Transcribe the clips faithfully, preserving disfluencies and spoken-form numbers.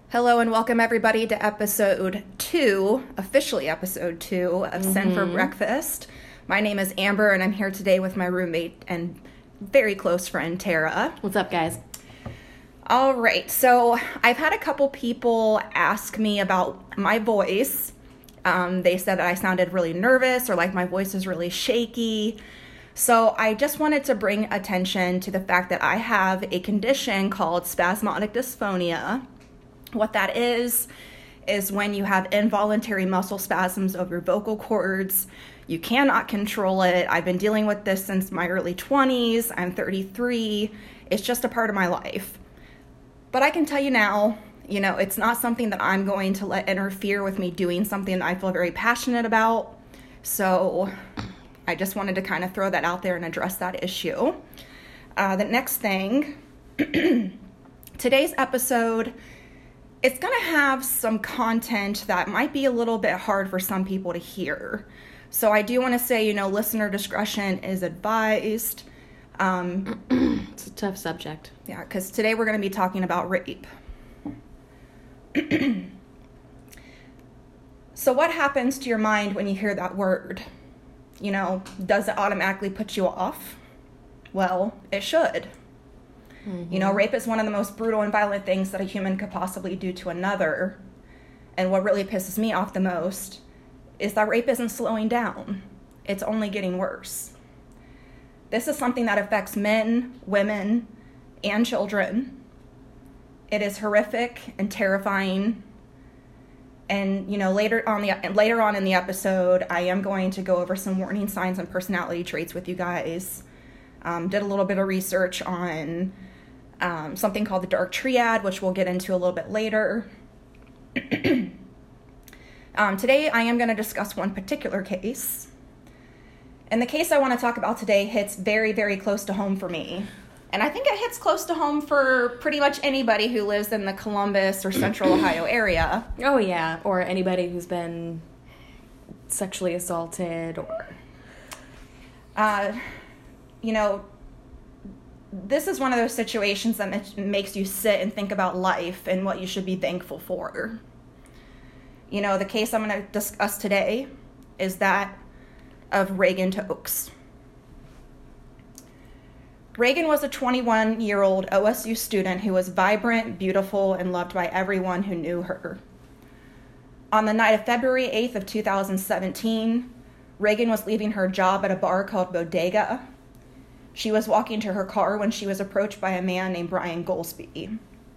Hello and welcome everybody to episode two, officially episode two of mm-hmm. Sin for Breakfast. My name is Amber and I'm here today with my roommate and very close friend, Tara. What's up, guys? All right, so I've had a couple people ask me about my voice. Um, they said that I sounded really nervous or like my voice is really shaky. So I just wanted to bring attention to the fact that I have a condition called spasmodic dysphonia. What that is, is when you have involuntary muscle spasms of your vocal cords. You cannot control it. I've been dealing with this since my early twenties. I'm thirty-three. It's just a part of my life. But I can tell you now, you know, it's not something that I'm going to let interfere with me doing something that I feel very passionate about. So I just wanted to kind of throw that out there and address that issue. Uh, the next thing, today's episode, it's going to have some content that might be a little bit hard for some people to hear. So I do want to say, you know, listener discretion is advised. Um, it's a tough subject. Yeah, because today we're going to be talking about rape. So what happens to your mind when you hear that word? You know, does it automatically put you off? Well, it should. Mm-hmm. You know, rape is one of the most brutal and violent things that a human could possibly do to another. And what really pisses me off the most is that rape isn't slowing down. It's only getting worse. This is something that affects men, women, and children. It is horrific and terrifying. And, you know, later on the later on in the episode, I am going to go over some warning signs and personality traits with you guys. Um, did a little bit of research on um, something called the dark triad, which we'll get into a little bit later. um, today, I am going to discuss one particular case. And the case I want to talk about today hits very, very close to home for me. And I think it hits close to home for pretty much anybody who lives in the Columbus or Central Ohio area. Oh, yeah. Or anybody who's been sexually assaulted or... Uh, you know, this is one of those situations that makes you sit and think about life and what you should be thankful for. You know, the case I'm going to discuss today is that of Reagan Tokes. Reagan was a twenty-one-year-old O S U student who was vibrant, beautiful, and loved by everyone who knew her. On the night of February eighth of two thousand seventeen, Reagan was leaving her job at a bar called Bodega. She was walking to her car when she was approached by a man named Brian Goldsby.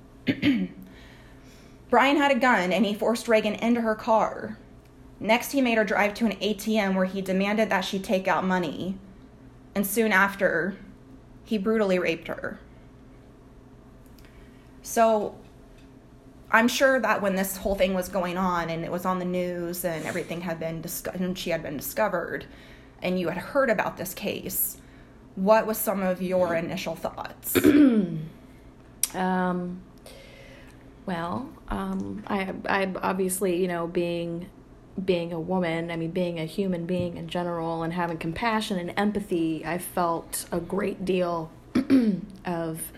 Brian had a gun, and he forced Reagan into her car. Next, he made her drive to an A T M where he demanded that she take out money. And soon after, he brutally raped her. So, I'm sure that when this whole thing was going on, and it was on the news, and everything had been discussed, and she had been discovered, and you had heard about this case, what was some of your initial thoughts? um, well, um, I, I obviously, you know, being, being a woman, I mean, being a human being in general and having compassion and empathy, I felt a great deal of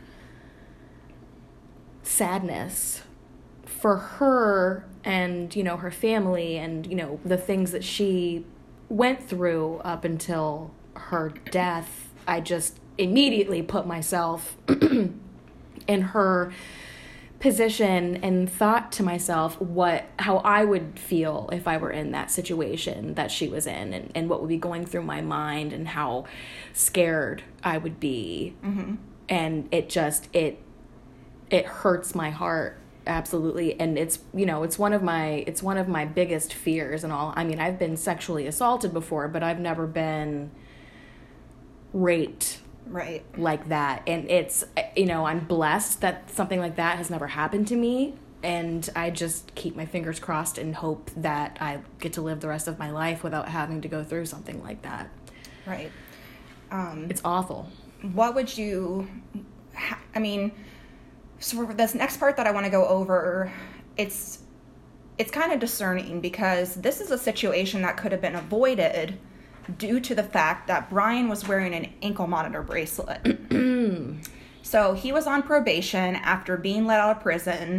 sadness for her and, you know, her family and, you know, the things that she went through up until her death. I just immediately put myself in her position and thought to myself what how I would feel if I were in that situation that she was in, and, and what would be going through my mind and how scared I would be. Mm-hmm. And it just it it hurts my heart, absolutely. And it's, you know, it's one of my it's one of my biggest fears and all. I mean, I've been sexually assaulted before, but I've never been raped right like that. And it's, you know, I'm blessed that something like that has never happened to me, and I just keep my fingers crossed and hope that I get to live the rest of my life without having to go through something like that. Right. Um, it's awful. What would you ha- I mean, so for this next part that I want to go over, it's it's kind of discerning because this is a situation that could have been avoided due to the fact that Brian was wearing an ankle monitor bracelet. So he was on probation after being let out of prison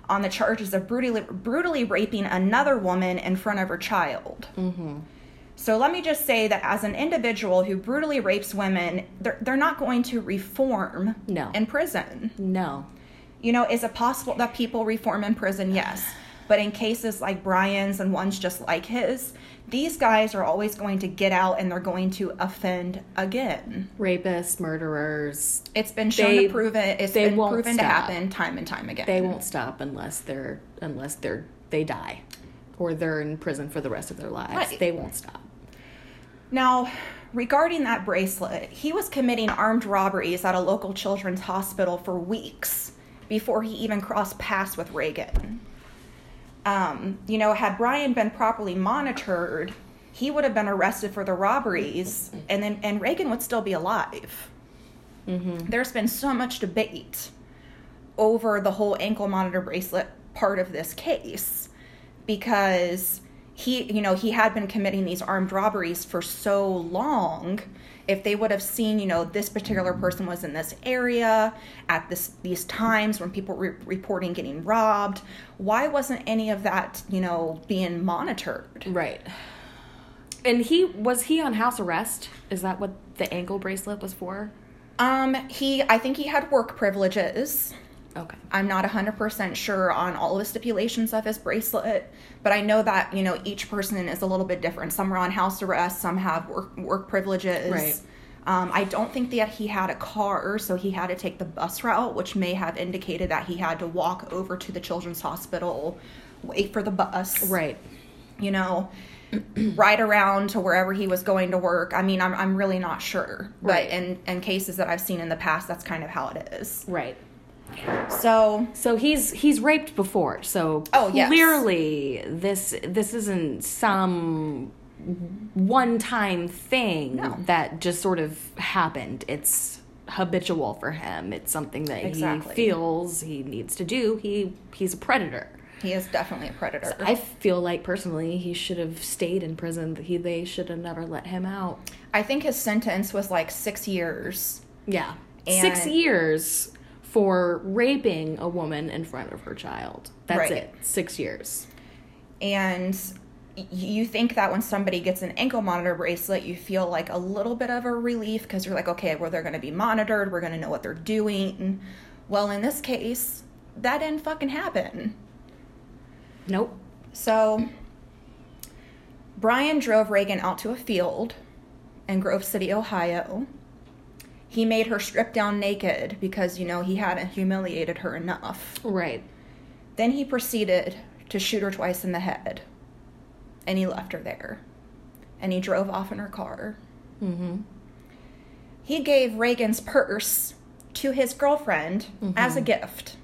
on the charges of brutally, brutally raping another woman in front of her child. Mm-hmm. So let me just say that as an individual who brutally rapes women, they're, they're not going to reform No. in prison. No. You know, is it possible that people reform in prison? Yes. But in cases like Brian's and ones just like his, these guys are always going to get out and they're going to offend again. Rapists, murderers. It's been shown They- to prove it. It's they been won't proven to stop. happen time and time again. They won't stop unless they're unless they're they die, or they're in prison for the rest of their lives. Right. They won't stop. Now, regarding that bracelet, he was committing armed robberies at a local children's hospital for weeks before he even crossed paths with Reagan. Um, you know, had Brian been properly monitored, he would have been arrested for the robberies, and then and Reagan would still be alive. Mm-hmm. There's been so much debate over the whole ankle monitor bracelet part of this case because he, you know, he had been committing these armed robberies for so long. If they would have seen, you know, this particular person was in this area at this these times when people were reporting getting robbed, why wasn't any of that, you know, being monitored? Right. And he was he on house arrest? Is that what the ankle bracelet was for? Um, he, I think he had work privileges. Okay. I'm not one hundred percent sure on all the stipulations of his bracelet, but I know that, you know, each person is a little bit different. Some are on house arrest, some have work, work privileges. Right. Um, I don't think that he had a car, so he had to take the bus route, which may have indicated that he had to walk over to the children's hospital, wait for the bus. Right. You know, ride around to wherever he was going to work. I mean, I'm I'm really not sure. Right. But in, in cases that I've seen in the past, that's kind of how it is. Right. So, So he's he's raped before. So Oh, yes. clearly this this isn't some one time thing No. that just sort of happened. It's habitual for him. It's something that Exactly. he feels he needs to do. He he's a predator. he is definitely a predator. I feel like personally he should have stayed in prison. He they should have never let him out. I think his sentence was like six years. Yeah. And- Six years for raping a woman in front of her child. That's Right. it. Six years. And y- you think that when somebody gets an ankle monitor bracelet, you feel like a little bit of a relief because you're like, okay, well, they're going to be monitored. We're going to know what they're doing. Well, in this case, that didn't fucking happen. Nope. So, Brian drove Reagan out to a field in Grove City, Ohio. He made her strip down naked because, you know, he hadn't humiliated her enough. Right. Then he proceeded to shoot her twice in the head. And he left her there. And he drove off in her car. Mm-hmm. He gave Reagan's purse to his girlfriend Mm-hmm. as a gift.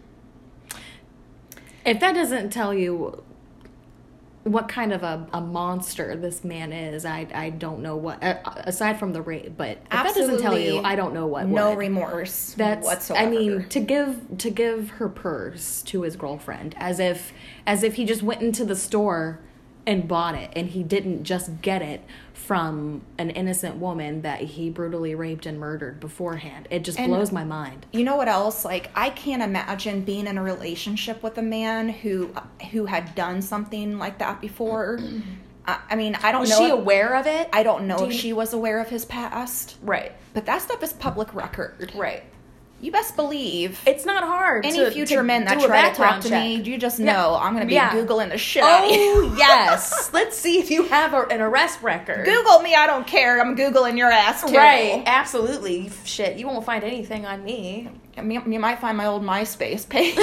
If that doesn't tell you what kind of a, a monster this man is, I I don't know what, uh, aside from the rape, but if that doesn't tell you, Absolutely I don't know what No would. remorse That's whatsoever. I mean, to give to give her purse to his girlfriend as if as if he just went into the store and bought it, and he didn't just get it from an innocent woman that he brutally raped and murdered beforehand. It just And- blows my mind. You know what else? Like, I can't imagine being in a relationship with a man who who had done something like that before. I, I mean, I don't Was know. she if- aware of it? I don't know Do if you- she was aware of his past, Right. but that stuff is public record. Right. You best believe It's not hard. any to, future to men that do a try to talk background to check. me, you just No. know I'm going to be Yeah. Googling the shit out of you. Oh yes. Let's see if you have a, an arrest record. Google me, I don't care. I'm Googling your ass too. Right. Absolutely. Shit. You won't find anything on me. I mean, you might find my old MySpace page.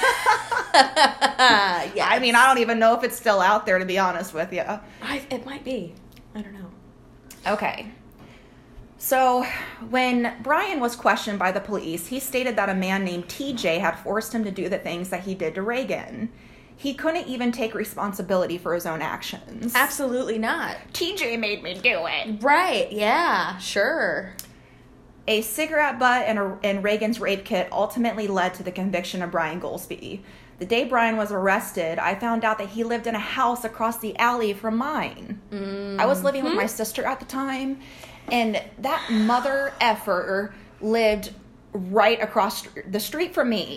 yeah. I mean, I don't even know if it's still out there, to be honest with you. I, it might be. I don't know. Okay. So, when Brian was questioned by the police, he stated that a man named T J had forced him to do the things that he did to Reagan. He couldn't even take responsibility for his own actions. Absolutely not. T J made me do it. Right. Yeah. Sure. A cigarette butt and, a, and Reagan's rape kit ultimately led to the conviction of Brian Goldsby. The day Brian was arrested, I found out that he lived in a house across the alley from mine. Mm-hmm. I was living with my sister at the time, and that mother effer lived right across the street from me.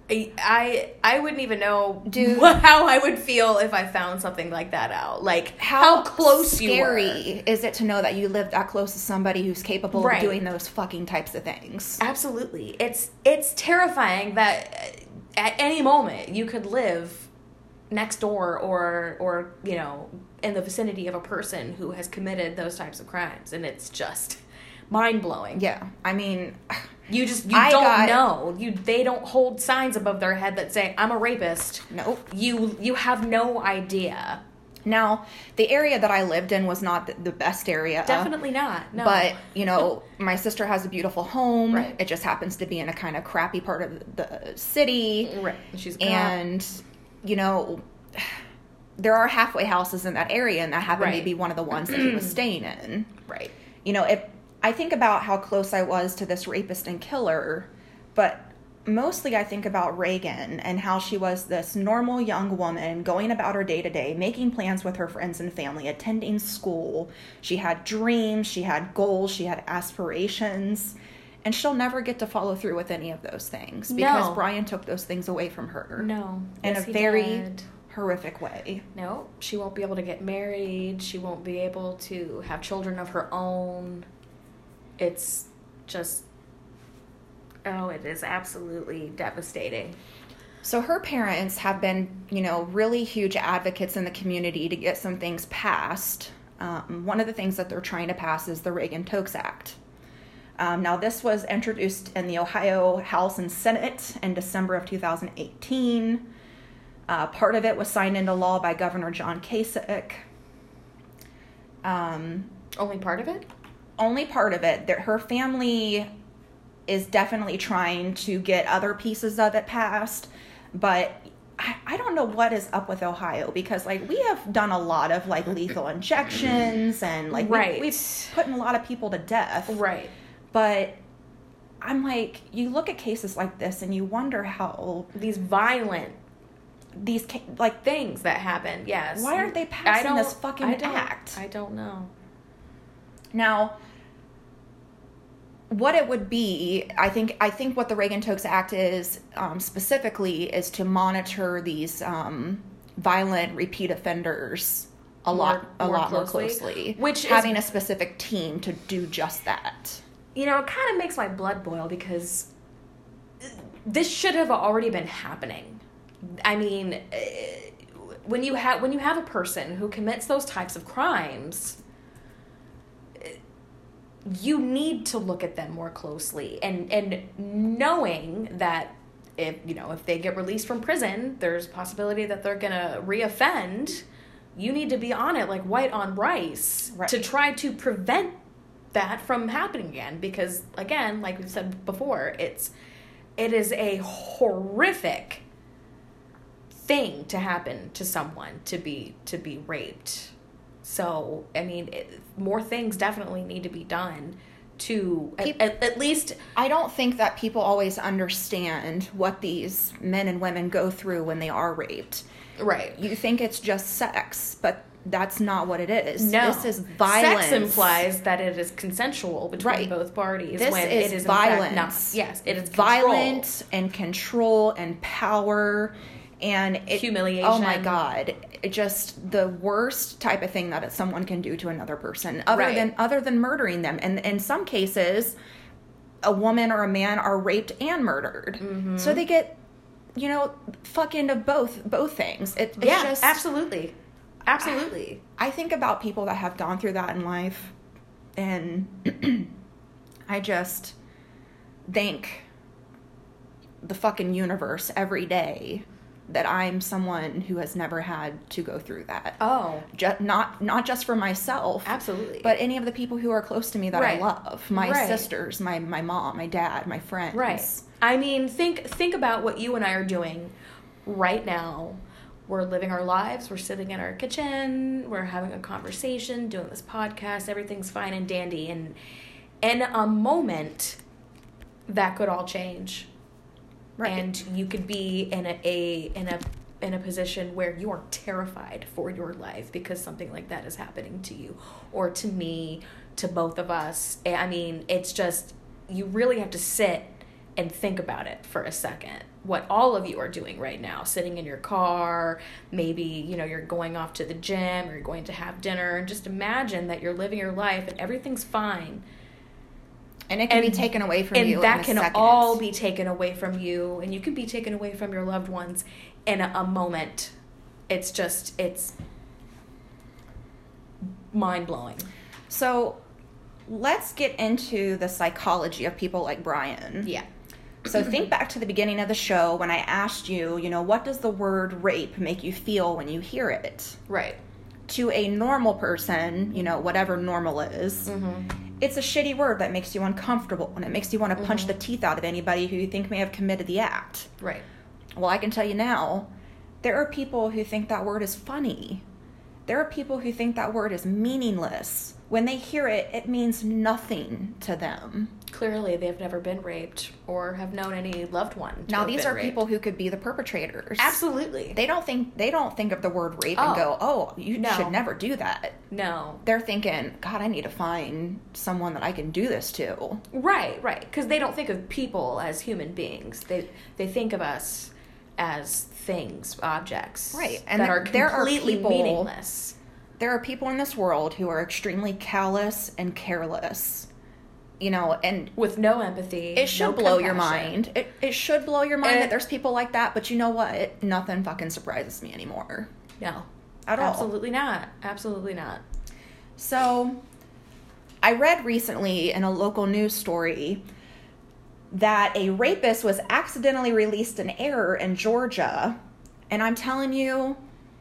I I wouldn't even know Dude. how I would feel if I found something like that out. Like, how, How close you were. scary is it to know that you live that close to somebody who's capable Right. of doing those fucking types of things? Absolutely. It's it's terrifying that at any moment you could live next door or or you know in the vicinity of a person who has committed those types of crimes, and it's just mind-blowing. Yeah, I mean, You just you I don't got- know. You they don't hold signs above their head that say I'm a rapist. nope. You you have no idea. Now, the area that I lived in was not the, the best area. Definitely not. No. But, you know, my sister has a beautiful home. Right. It just happens to be in a kind of crappy part of the city. right. She's a cop. And, you know, there are halfway houses in that area, and that happened Right. to be one of the ones that he was staying in. right. You know, if I think about how close I was to this rapist and killer, but mostly I think about Reagan and how she was this normal young woman going about her day to day, making plans with her friends and family, attending school. She had dreams, she had goals, she had aspirations, and she'll never get to follow through with any of those things because No. Brian took those things away from her No. in Yes, a he very did. horrific way. No, she won't be able to get married. She won't be able to have children of her own. It's just, oh, it is absolutely devastating. So her parents have been, you know, really huge advocates in the community to get some things passed. Um, one of the things that they're trying to pass is the Reagan-Tokes Act. Um, now, this was introduced in the Ohio House and Senate in December of two thousand eighteen. Uh, part of it was signed into law by Governor John Kasich. Um, Only part of it? only part of it. That her family is definitely trying to get other pieces of it passed, but I, I don't know what is up with Ohio because like we have done a lot of like lethal injections and like Right. we, we've put a lot of people to death, Right. but I'm like, you look at cases like this and you wonder how These violent these ca- like things that happen, yes. why aren't they I passing don't, this fucking I don't, act? I don't know. Now, what it would be, I think, I think what the Reagan-Tokes Act is um, specifically is to monitor these um, violent repeat offenders a More- lot, a more lot more closely. closely. Which is- having a specific team to do just that. You know, it kind of makes my blood boil because this should have already been happening. I mean, eh, when you have when you have a person who commits those types of crimes, eh, you need to look at them more closely, and and knowing that if you know if they get released from prison, there's a possibility that they're gonna reoffend. You need to be on it like white on rice Right. to try to prevent that from happening again, because again, like we've said before, it's it is a horrific thing to happen to someone, to be to be raped. So I mean, it, more things definitely need to be done to at, Peop- at, at least I don't think that people always understand what these men and women go through when they are raped. right. You think it's just sex, but that's not what it is. No, This is violence. Sex implies that it is consensual between Right. both parties. This when is it is violence. In fact not. Yes, it is violence control. and control and power and it, Humiliation. Oh my god! It just the worst type of thing that someone can do to another person, other Right. than other than murdering them. And in some cases, a woman or a man are raped and murdered, Mm-hmm. so they get, you know, fucking of both both things. It, it's Yeah, just absolutely, absolutely. I think about people that have gone through that in life, and I just thank the fucking universe every day that I'm someone who has never had to go through that. Oh, Just, not not just for myself, absolutely. but any of the people who are close to me that Right. I love. My Right. sisters, my, my mom, my dad, my friends. Right. I mean, think think about what you and I are doing right now. We're living our lives. We're sitting in our kitchen. We're having a conversation, doing this podcast. Everything's fine and dandy. And in a moment, that could all change. Right. And you could be in a, a in a in a position where you are terrified for your life because something like that is happening to you or to me, to both of us. I mean, it's just you really have to sit and think about it for a second what all of you are doing right now, sitting in your car, maybe, you know, you're going off to the gym or you're going to have dinner, and just imagine that you're living your life and everything's fine. And it can and, be taken away from and you that in a can second. all be taken away from you, and you can be taken away from your loved ones in a, a moment. It's just, it's mind-blowing. So let's get into the psychology of people like Brian. Yeah. So think back to the beginning of the show when I asked you, you know, what does the word rape make you feel when you hear it? Right. To a normal person, you know, whatever normal is, Mm-hmm. it's a shitty word that makes you uncomfortable, and it makes you want to punch Mhm. the teeth out of anybody who you think may have committed the act. Right. Well, I can tell you now, there are people who think that word is funny. There are people who think that word is meaningless. When they hear it, it means nothing to them. Clearly, they've never been raped or have known any loved one. to Now, have these been are raped. people who could be the perpetrators. Absolutely. They don't think they don't think of the word rape Oh. and go, "Oh, you No. should never do that." No. They're thinking, "God, I need to find someone that I can do this to." Right, right. Because they don't think of people as human beings. They they think of us as things, objects, Right, and that there- are there are completely people- meaningless. There are people in this world who are extremely callous and careless. You know, and With no empathy. it should no blow your compassion. mind. It it should blow your mind It- that there's people like that, but you know what? Nothing fucking surprises me anymore. No. At all. Absolutely not. Absolutely not. So, I read recently in a local news story that a rapist was accidentally released in error in Georgia. And I'm telling you,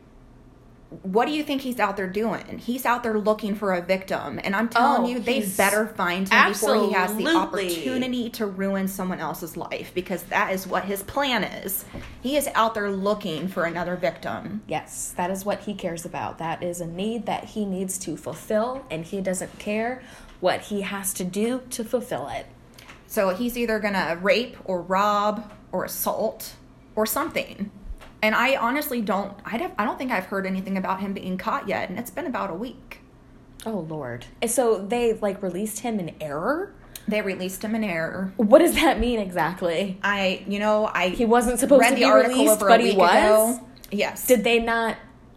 what do you think he's out there doing? He's out there looking for a victim. And I'm telling Oh, you, they he's- better find him before he has the Absolutely. opportunity to ruin someone else's life. Because that is what his plan is. He is out there looking for another victim. Yes, that is what he cares about. That is a need that he needs to fulfill, and he doesn't care what he has to do to fulfill it. So he's either going to rape or rob or assault or something. And I honestly don't, I don't, I don't think I've heard anything about him being caught yet. And it's been about a week. Oh, Lord. And so they, like, released him in error? They released him in error. What does that mean exactly? I, you know, I He wasn't supposed read to the be article released, over but a he week was? ago. Yes. Did they not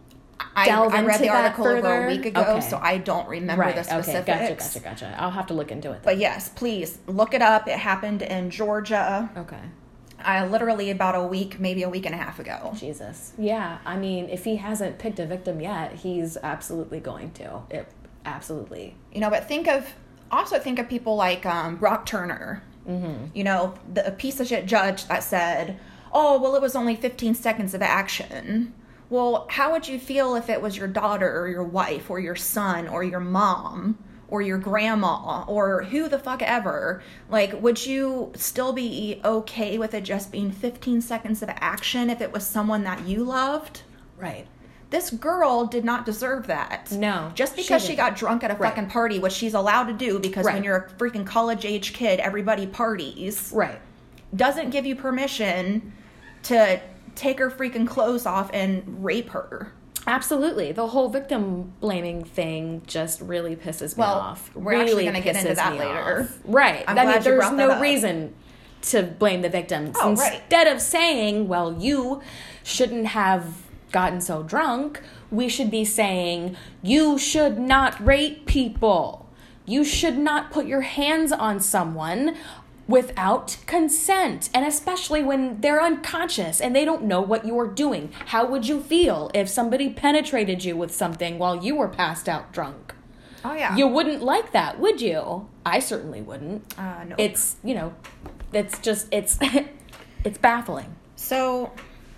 I, delve I read into the that article over further? a week ago, Okay. so I don't remember right, the okay, specifics. gotcha, gotcha, gotcha. I'll have to look into it then. But yes, please look it up. It happened in Georgia. Okay. Uh, literally about a week, maybe a week and a half ago. Jesus. Yeah, I mean, if he hasn't picked a victim yet, he's absolutely going to. It, absolutely. You know, but think of, also think of people like um, Brock Turner. Mm-hmm. You know, the a piece of shit judge that said, oh, well, it was only fifteen seconds of action. Well, how would you feel if it was your daughter or your wife or your son or your mom or your grandma or who the fuck ever? Like, would you still be okay with it just being fifteen seconds of action if it was someone that you loved? Right. This girl did not deserve that. No, Just because she she, didn't. got drunk at a Right. fucking party, which she's allowed to do because when Right. you're a freaking college-age kid, everybody parties, Right. doesn't give you permission to take her freaking clothes off and rape her. Absolutely. The whole victim blaming thing just really pisses me Well, off. we're actually really gonna get into pisses that me later. off. Right. I'm I glad mean, you there's brought that no up. reason to blame the victims. Oh, right. Instead of saying, well, you shouldn't have gotten so drunk, we should be saying, you should not rape people. You should not put your hands on someone without consent, and especially when they're unconscious and they don't know what you're doing. How would you feel if somebody penetrated you with something while you were passed out drunk? Oh, yeah. You wouldn't like that, would you? I certainly wouldn't. Uh, no. It's, you know, it's just, it's, it's baffling. So,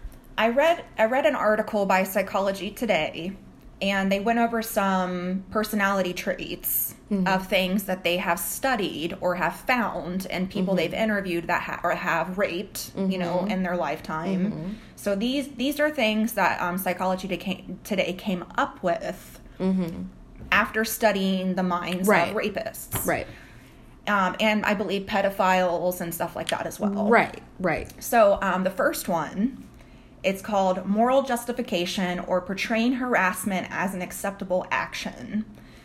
I read I read an article by Psychology Today, and they went over some personality traits Mm-hmm. of things that they have studied or have found in people Mm-hmm. they've interviewed that ha- or have raped, you know, in their lifetime. Mm-hmm. So these these are things that um, Psychology Today came up with after studying the minds Right. of rapists, Right. um, and I believe pedophiles and stuff like that as well. Right, right. So um, the first one, it's called moral justification or portraying harassment as an acceptable action.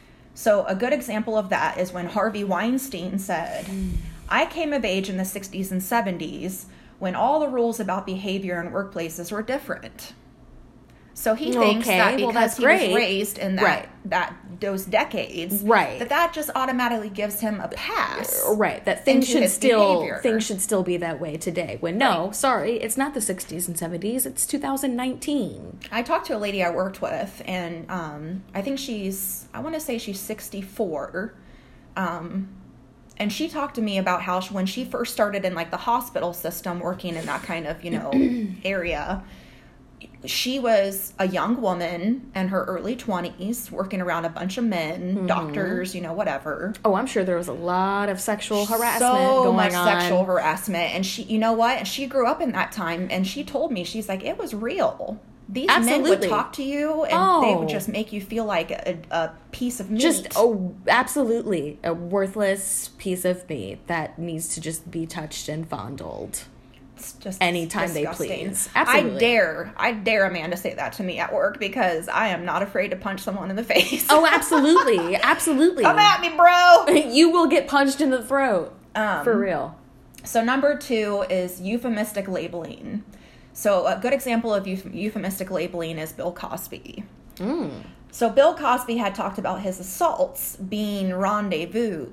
So a good example of that is when Harvey Weinstein said, I came of age in the sixties and seventies when all the rules about behavior in workplaces were different. So he thinks Okay, that well, because that's he great. was raised in that, Right. that those decades, Right. that that just automatically gives him a pass. Right, that things into should his still behavior. things should still be that way today. When no, sorry, it's not the sixties and seventies. It's two thousand nineteen. I talked to a lady I worked with, and um, I think she's, I want to say she's sixty-four. Um, and she talked to me about how she, when she first started in like the hospital system, working in that kind of, you know, area, she was a young woman in her early twenties, working around a bunch of men, mm-hmm. doctors, you know, whatever. Oh, I'm sure there was a lot of sexual harassment so going much on. sexual harassment. And she, you know what? And she grew up in that time, and she told me, she's like, it was real. These Absolutely. men would talk to you, and oh. they would just make you feel like a, a piece of meat. Just, oh, absolutely. A worthless piece of meat that needs to just be touched and fondled. It's just anytime disgusting. they please. Absolutely. I dare, I dare a man to say that to me at work, because I am not afraid to punch someone in the face. Oh, absolutely. Absolutely. Come at me, bro. You will get punched in the throat. Um, For real. So number two is euphemistic labeling. So a good example of euph- euphemistic labeling is Bill Cosby. Mm. So Bill Cosby had talked about his assaults being rendezvous.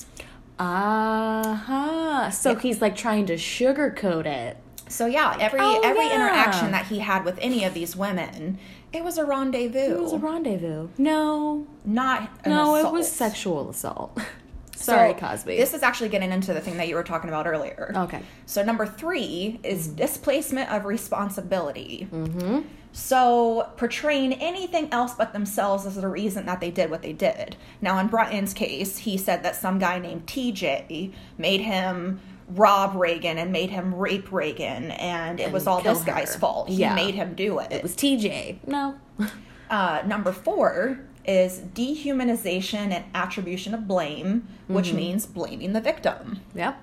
Uh-huh. So Yeah. he's like trying to sugarcoat it. So yeah, every Oh, every yeah. interaction that he had with any of these women, it was a rendezvous. It was a rendezvous. No. Not an No, assault. it was sexual assault. Sorry, So, Cosby. This is actually getting into the thing that you were talking about earlier. Okay. So number three is displacement of responsibility. Mm-hmm. So portraying anything else but themselves as the reason that they did what they did. Now in Brunton's case, he said that some guy named T J made him rob Reagan and made him rape Reagan, and it And was all kill this her. guy's fault. He Yeah. made him do it. It was T J. No. Uh, number four is dehumanization and attribution of blame, which Mm-hmm. means blaming the victim. Yep.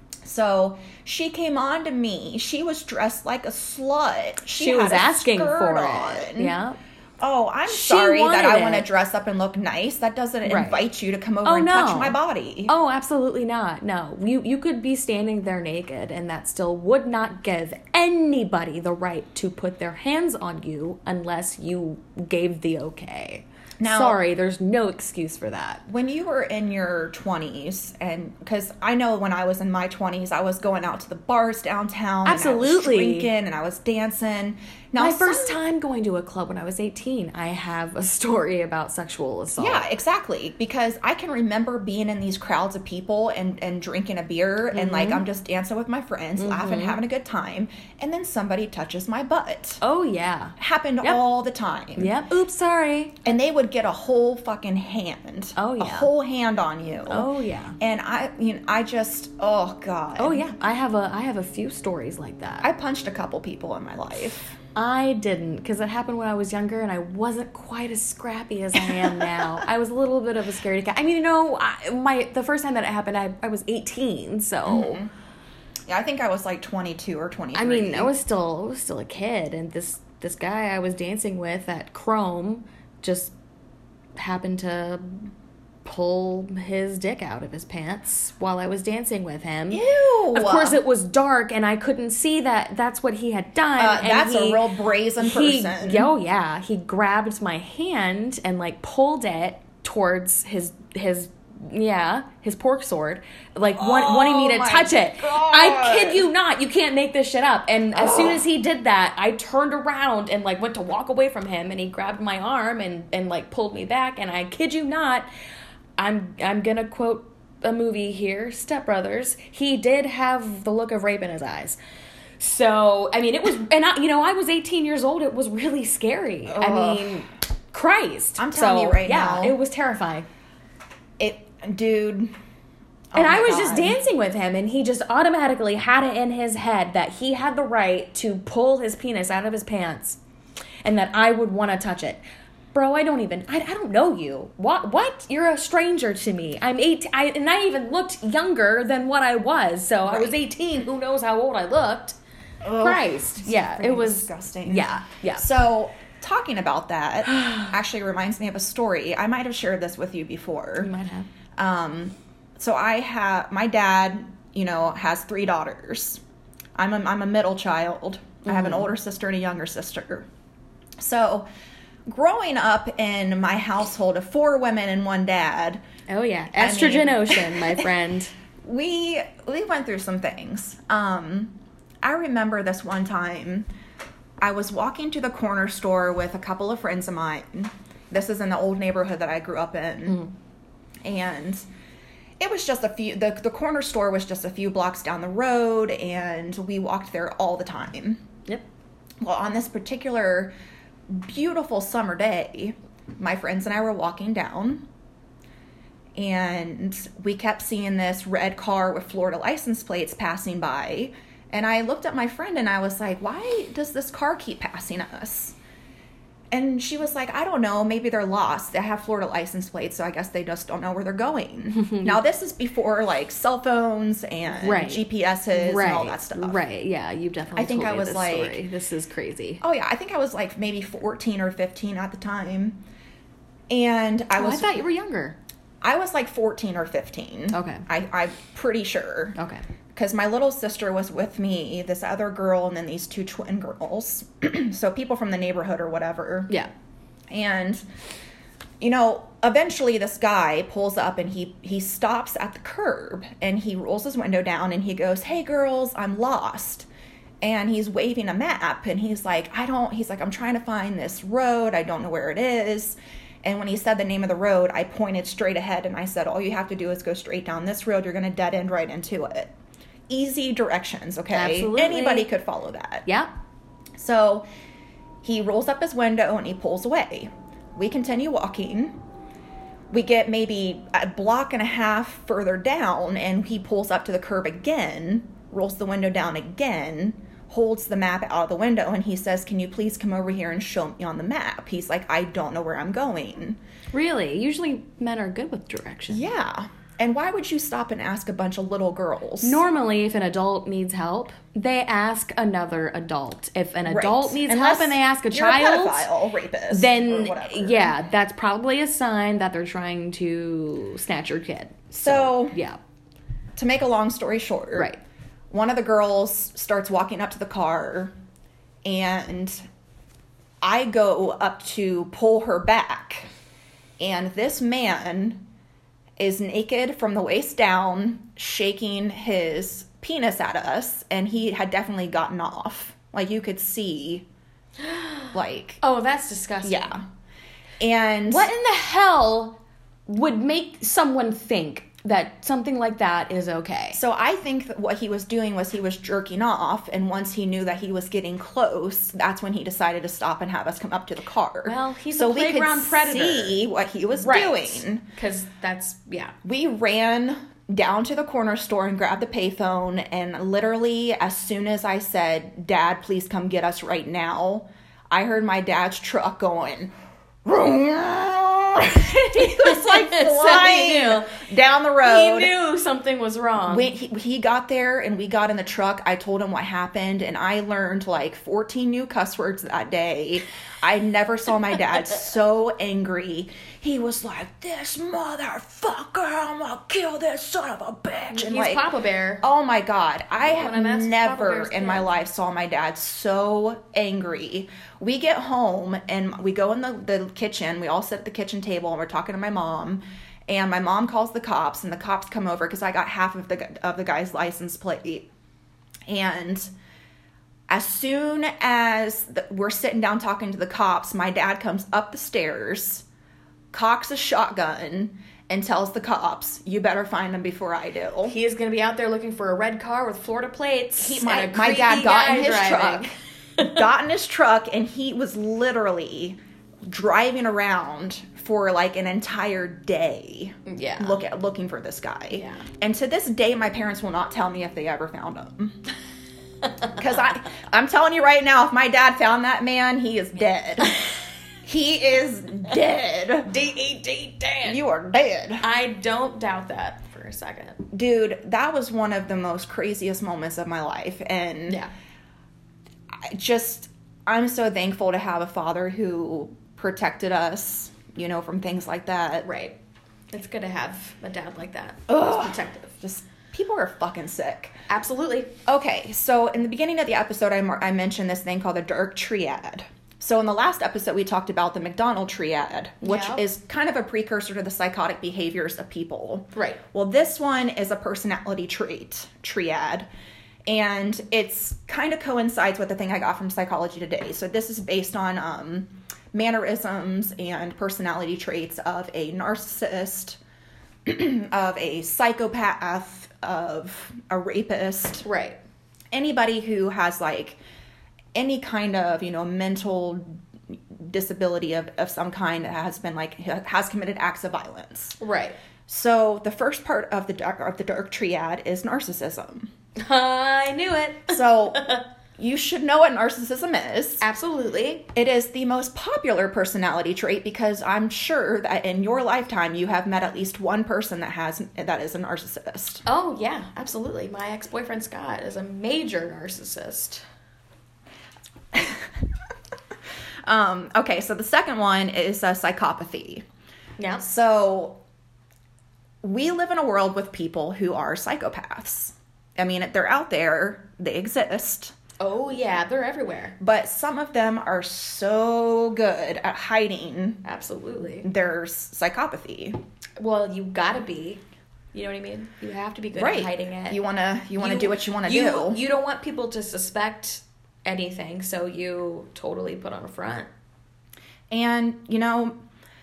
So she came on to me. She was dressed like a slut. She, She, had was a asking skirt for on. it. Yeah. Oh, I'm She sorry that I wanted want to it. dress up and look nice. That doesn't Right. invite you to come over Oh, and no. touch my body. Oh, absolutely not. No. You you could be standing there naked and that still would not give anybody the right to put their hands on you unless you gave the okay. Now- Sorry, there's no excuse for that. When you were in your twenties, and because I know when I was in my twenties, I was going out to the bars downtown. Absolutely. And I was drinking and I was dancing. Now, My some- first time going to a club when I was eighteen, I have a story about sexual assault. Yeah, exactly. Because I can remember being in these crowds of people and, and drinking a beer, and Mm-hmm. like I'm just dancing with my friends, laughing, having a good time, and then somebody touches my butt. Oh, yeah. Happened Yep. all the time. Yep. Oops, sorry. And they would get a whole fucking hand. Oh, A yeah. whole hand on you. Oh, yeah. And I, you know, I just, oh God. Oh, yeah. I have a I have a few stories like that. I punched a couple people in my life. I didn't, because it happened when I was younger, and I wasn't quite as scrappy as I am now. I was a little bit of a scaredy cat. I mean, you know, I, my the first time that it happened, I, I was eighteen, so Mm-hmm. Yeah, I think I was like twenty-two or twenty-three. I mean, I was still I was still a kid, and this this guy I was dancing with at Chrome just happened to pull his dick out of his pants while I was dancing with him. Ew. Of course, it was dark, and I couldn't see that that's what he had done. Uh, and that's he, a real brazen he, person. Oh yeah, he grabbed my hand and like pulled it towards his his yeah his pork sword, like want, Oh, wanting me to my touch it. God. I kid you not. You can't make this shit up. And as soon as he did that, I turned around and like went to walk away from him, and he grabbed my arm and and like pulled me back. And I kid you not, I'm I'm gonna quote a movie here, Step Brothers. He did have the look of rape in his eyes. So I mean, it was, and I, you know, I was eighteen years old. It was really scary. Ugh. I mean, Christ. I'm telling So, you right yeah, now. it was terrifying. It, dude. Oh And my I was just God. dancing with him, and he just automatically had it in his head that he had the right to pull his penis out of his pants, and that I would want to touch it. Bro, I don't even, I, I don't know you. What? What? You're a stranger to me. I'm eight, I, and I even looked younger than what I was. So I was Right. eighteen. Who knows how old I looked? Ugh, Christ. it's Yeah, it freaking was disgusting. Yeah, yeah. So, talking about that actually reminds me of a story. I might have shared this with you before. You might have. Um, so I have, my dad, you know, has three daughters. I'm a, I'm a middle child. Mm-hmm. I have an older sister and a younger sister. So growing up in my household of four women and one dad. Oh, yeah. Estrogen I mean, ocean, my friend. We we went through some things. Um, I remember this one time, I was walking to the corner store with a couple of friends of mine. This is in the old neighborhood that I grew up in. Mm. And it was just a few, the, the corner store was just a few blocks down the road, and we walked there all the time. Yep. Well, on this particular beautiful summer day, my friends and I were walking down, and we kept seeing this red car with Florida license plates passing by. And I looked at my friend and I was like, why does this car keep passing us? And she was like, I don't know, maybe they're lost. They have Florida license plates, so I guess they just don't know where they're going. Now, this is before, like, cell phones and right. G P S's right. and all that stuff. Right, yeah, you definitely I think told I me was this like, story. This is crazy. Oh, yeah, I think I was, like, maybe fourteen or fifteen at the time. And I oh, was... I thought you were younger. I was, like, fourteen or fifteen. Okay. I, I'm pretty sure. Okay. Because my little sister was with me, this other girl, and then these two twin girls. So people from the neighborhood or whatever. Yeah. And, you know, eventually this guy pulls up and he, he stops at the curb and he rolls his window down and he goes, hey, girls, I'm lost. And he's waving a map and he's like, I don't, he's like, I'm trying to find this road. I don't know where it is. And when he said the name of the road, I pointed straight ahead and I said, all you have to do is go straight down this road. You're going to dead end right into it. Easy directions, okay? Absolutely. Anybody could follow that. Yeah. So he rolls up his window and he pulls away. We continue walking. We get maybe a block and a half further down and he pulls up to the curb again, rolls the window down again, holds the map out of the window, and he says, can you please come over here and show me on the map? He's like, I don't know where I'm going. Really? Usually men are good with directions. Yeah. And why would you stop and ask a bunch of little girls? Normally, if an adult needs help, they ask another adult. If an adult right. needs Unless help and they ask a you're child, a pedophile, rapist, then or whatever. Yeah, that's probably a sign that they're trying to snatch your kid. So, so yeah. To make a long story short, right. One of the girls starts walking up to the car, and I go up to pull her back, and this man is naked from the waist down, shaking his penis at us, and he had definitely gotten off. Like, you could see, like... Oh, that's disgusting. Yeah. And... What in the hell would make someone think that something like that is okay? So I think that what he was doing was he was jerking off, and once he knew that he was getting close, that's when he decided to stop and have us come up to the car. Well, he's so a playground we could predator. See what he was right. doing. Because that's, yeah. We ran down to the corner store and grabbed the payphone, and literally as soon as I said, Dad, please come get us right now, I heard my dad's truck going... he was like flying so down the road. He knew something was wrong. When he, he got there and we got in the truck, I told him what happened, and I learned like fourteen new cuss words that day. I never saw my dad so angry. He was like, this motherfucker, I'm gonna kill this son of a bitch. And he's like, Papa Bear. Oh my God. I have never in kid. my life saw my dad so angry. We get home and we go in the, the kitchen. We all sit at the kitchen table and we're talking to my mom. And my mom calls the cops, and the cops come over because I got half of the of the guy's license plate. And as soon as the, we're sitting down talking to the cops, my dad comes up the stairs, cocks a shotgun, and tells the cops, you better find him before I do. He is going to be out there looking for a red car with Florida plates. He, my, my dad got in his driving. truck, got in his truck, and he was literally driving around for like an entire day. Yeah. Look at, looking for this guy. Yeah. And to this day, my parents will not tell me if they ever found him. Because I, I'm telling you right now, if my dad found that man, he is dead. He is dead. D E D dead. You are dead. I don't doubt that for a second. Dude, that was one of the most craziest moments of my life. And yeah. I just, I'm so thankful to have a father who protected us, you know, from things like that. Right. It's good to have a dad like that. Ugh. Who's protective. Just People are fucking sick. Absolutely. Okay, so in the beginning of the episode, I, mar- I mentioned this thing called the Dark Triad. So in the last episode, we talked about the McDonald Triad, which Yeah. is kind of a precursor to the psychotic behaviors of people. Right. Well, this one is a personality trait triad, and it's kind of coincides with the thing I got from Psychology Today. So this is based on um, mannerisms and personality traits of a narcissist, of a psychopath, of a rapist. Right. Anybody who has like any kind of, you know, mental disability of, of some kind that has been like, has committed acts of violence. Right. So the first part of the dark, of the dark triad is narcissism. I knew it. So you should know what narcissism is. Absolutely. It is the most popular personality trait because I'm sure that in your lifetime you have met at least one person that has that is a narcissist. Oh, yeah, absolutely. My ex-boyfriend Scott is a major narcissist. um, okay, so the second one is uh, psychopathy. Yeah. So we live in a world with people who are psychopaths. I mean, they're out there, they exist. Oh, yeah, they're everywhere. But some of them are so good at hiding Absolutely. their psychopathy. Well, you gotta be. You know what I mean? You have to be good Right. at hiding it. You wanna you wanna You- do what you wanna you, do. You don't want people to suspect anything, so you totally put on a front. And, you know,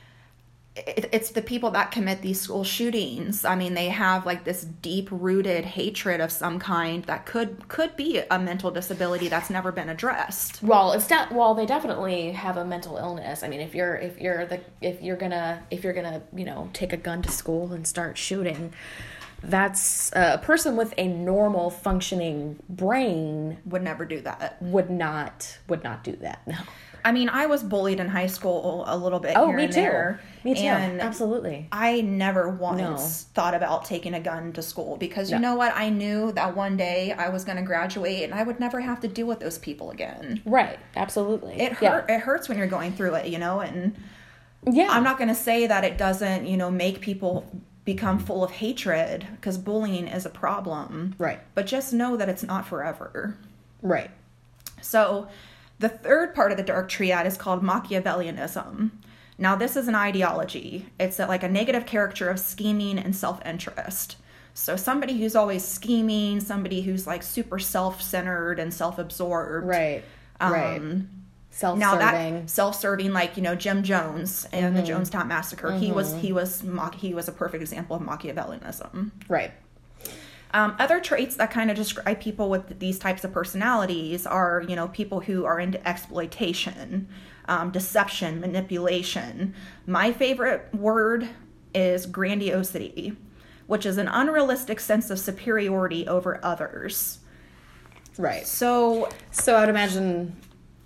it, it's the people that commit these school shootings. I mean, they have like this deep-rooted hatred of some kind that could could be a mental disability that's never been addressed. Well, it's de- well, they definitely have a mental illness. I mean, if you're if you're the if you're gonna if you're gonna you know take a gun to school and start shooting, that's uh, a person with a normal functioning brain Would never do that. would not would not do that. No. I mean, I was bullied in high school a little bit Oh, here me and too. there. Me too. And Absolutely. I never once No. thought about taking a gun to school because you No. know what? I knew that one day I was going to graduate and I would never have to deal with those people again. Right. Absolutely. It hurt. It hurts when you're going through it, you know. And Yeah. I'm not going to say that it doesn't, you know, make people become full of hatred because bullying is a problem. Right. But just know that it's not forever. Right. So the third part of the dark triad is called Machiavellianism. Now, this is an ideology. It's a, like a negative character of scheming and self-interest. So somebody who's always scheming, somebody who's like super self-centered and self-absorbed. Right. Um, right. Self-serving. Now that self-serving, like, you know, Jim Jones and the Jonestown Massacre, he was he was Mach- he was a perfect example of Machiavellianism. Right. Um, other traits that kind of describe people with these types of personalities are, you know, people who are into exploitation, um, deception, manipulation. My favorite word is grandiosity, which is an unrealistic sense of superiority over others. Right. So, So I would imagine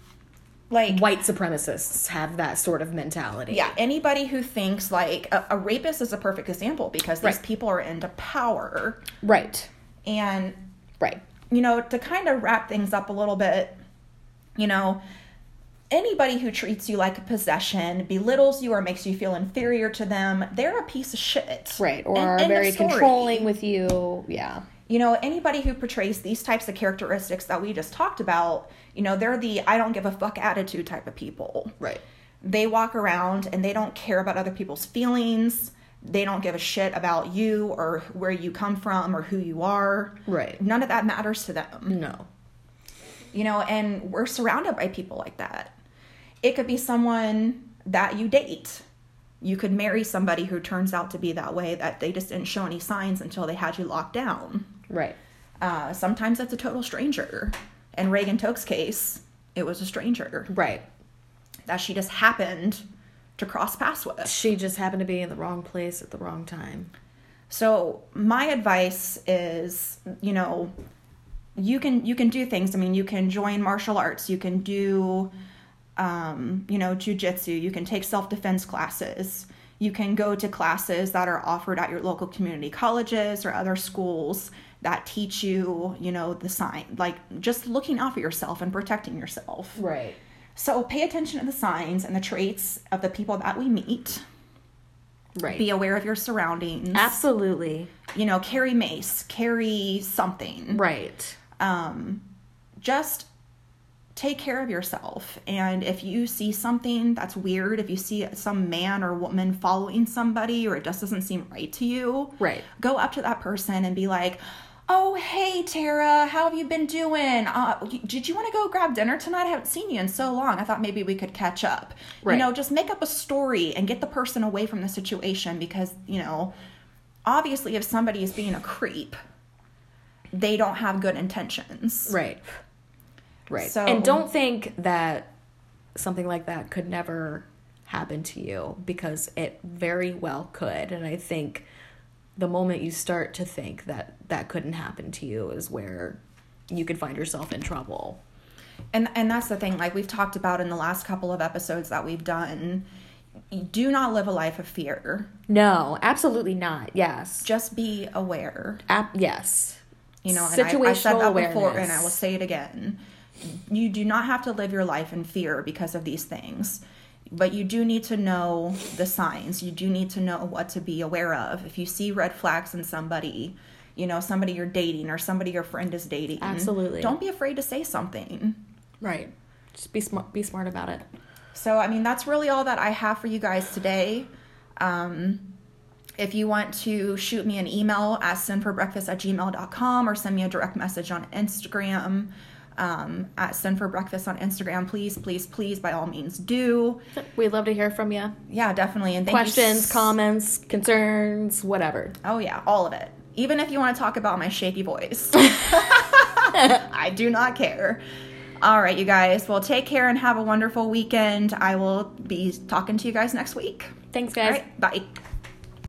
like, white supremacists have that sort of mentality. yeah, anybody who thinks like a, a rapist is a perfect example because these Right. people are into power. Right. And Right. you know, to kind of wrap things up a little bit, you know, anybody who treats you like a possession, belittles you, or makes you feel inferior to them, they're a piece of shit. Right. Or End- are end of very story. controlling with you. Yeah. You know, anybody who portrays these types of characteristics that we just talked about, you know, they're the I don't give a fuck attitude type of people. Right. They walk around and they don't care about other people's feelings. They don't give a shit about you or where you come from or who you are. Right. None of that matters to them. No. You know, and we're surrounded by people like that. It could be someone that you date. You could marry somebody who turns out to be that way, that they just didn't show any signs until they had you locked down. Right. Uh, sometimes that's a total stranger. In Reagan Toke's case, it was a stranger Right. that she just happened to cross paths with. She just happened to be in the wrong place at the wrong time. So my advice is, you know, you can you can do things. I mean, you can join martial arts. You can do, um, you know, jujitsu. You can take self-defense classes. You can go to classes that are offered at your local community colleges or other schools that teach you, you know, the sign, like just looking out for yourself and protecting yourself. Right. So pay attention to the signs and the traits of the people that we meet. Right. Be aware of your surroundings. Absolutely. You know, carry mace, carry something. Right. Um, just take care of yourself. And if you see something that's weird, if you see some man or woman following somebody, or it just doesn't seem right to you, right, go up to that person and be like, oh, hey, Tara, how have you been doing? Uh, did you want to go grab dinner tonight? I haven't seen you in so long. I thought maybe we could catch up. Right. You know, just make up a story and get the person away from the situation, because, you know, obviously if somebody is being a creep, they don't have good intentions. Right. Right. So, and don't think that something like that could never happen to you, because it very well could. And I think the moment you start to think that that couldn't happen to you is where you could find yourself in trouble. And and that's the thing, like we've talked about in the last couple of episodes that we've done, do not live a life of fear. No, absolutely not. Yes. Just be aware. Ap- yes. You know, and I, I said that awareness. before, and I will say it again. You do not have to live your life in fear because of these things, but you do need to know the signs. You do need to know what to be aware of. If you see red flags in somebody, you know, somebody you're dating or somebody your friend is dating, absolutely, don't be afraid to say something. Right. Just be smart. Be smart about it. So, I mean, that's really all that I have for you guys today. Um, if you want to shoot me an email at sinforbreakfast at gmail dot com or send me a direct message on Instagram, um, at sinforbreakfast on Instagram, please, please, please, by all means do. We'd love to hear from you. Yeah, definitely. And thank questions, you s- comments, concerns, whatever. Oh, yeah, all of it. Even if you want to talk about my shaky voice. I do not care. All right, you guys. Well, take care and have a wonderful weekend. I will be talking to you guys next week. Thanks, guys. All right, bye.